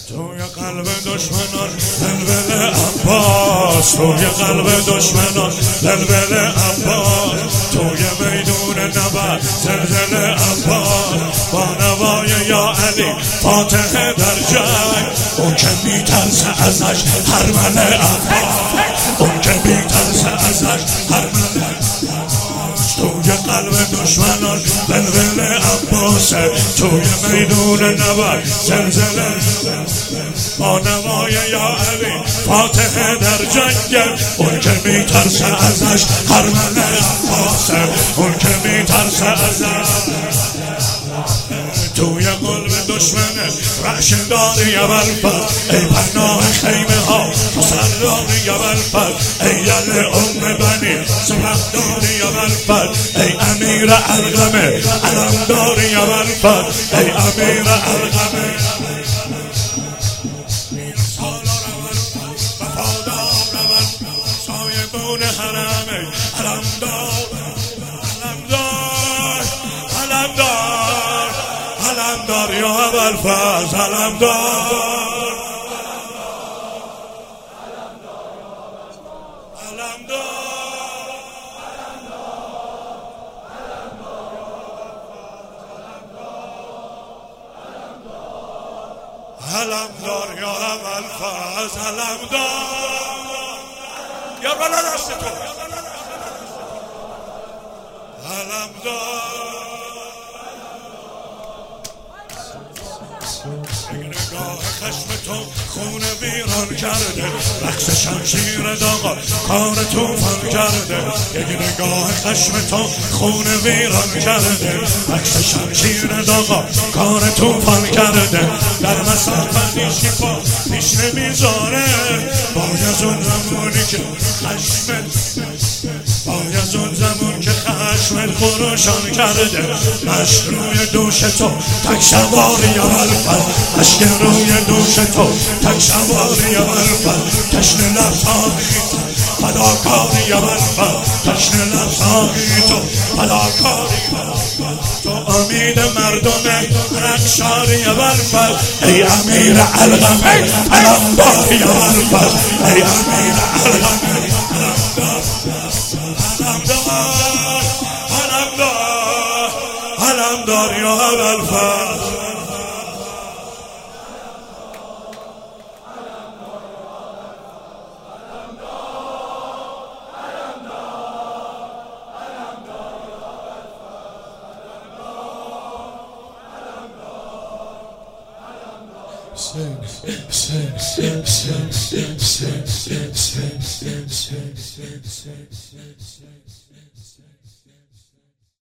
توی قلب دشمنان بلبل عباس، توی قلب دشمنان بلبل عباس، توی میدون نبرد زلزله عباس، با نوای یا علی فاتح در جنگ، اون که میترسه ازش هرمل عباس، اون که میترسه ازش هرمل عباس، توی قلب دشمنان بلبل عباس، توی میدون نبرد زلزله، با نوای یا علی فاتح در جنگ، اون که میترسه ازش هرمل عباس، اون که میترسه ازش. توی قلب دشمن رعشنداری ابوالفضل، ای پناه خیمه ها سرداری ابوالفضل، ای یل ام بنی سپهداری ابوالفضل، ای امیر علقمه علمداری ابوالفضل، ای امیر علقمه سایبون حرمه علمدار، علمدار، علمدار، علمدار یا ابوالفضل، علمدار، علمدار یا ابوالفضل، علمدار یا بالا دست تو، علمدار. نگاه خشم تو خون ویران کرده، رقص شمشیر داغا کار توفان کرده، یک نگاه خشم تو خون ویران کرده، رقص شمشیر داغا کار توفان کرده، در مسافتی شفا پیش نمیذاره، باید اون زمانی که خشمت، باید اون زمان که خشمت خروشان کرده، مشک روی دوش تو تک سواری ابوالفضل، مشک روی دوش تو تک سواری ابوالفضل، تشنه لبسانی تو فداکاری ابوالفضل، تشنه لبسانی تو فداکاری، تو امید مردم رخشاری ابوالفضل، ای امیر علقمه علمداری ابوالفضل، ای امیر علقمه علمدار، علمدار، علمدار، علمدار یا ابوالفضل. Sing.